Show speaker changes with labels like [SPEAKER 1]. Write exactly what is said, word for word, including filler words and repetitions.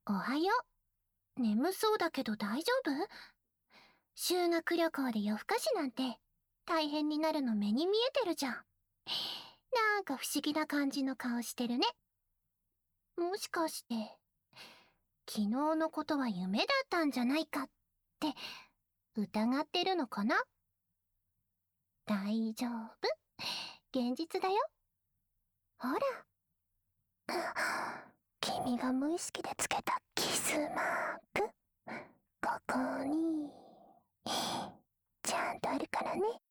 [SPEAKER 1] おはよう。眠そうだけど大丈夫？修学旅行で夜更かしなんて大変になるの目に見えてるじゃん。なんか不思議な感じの顔してるね。もしかして、昨日のことは夢だったんじゃないかって疑ってるのかな？大丈夫。現実だよ。ほら。君が無意識でつけたキスマーク。ここに、ちゃんとあるからね。